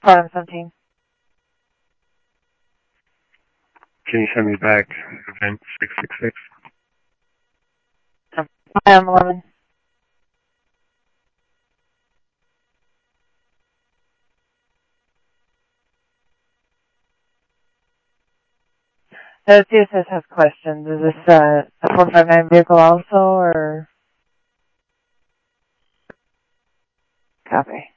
Problem 17. Can you send me back event 666? I am 11. The CSS has questions. Is this a 459 vehicle also, or? Copy.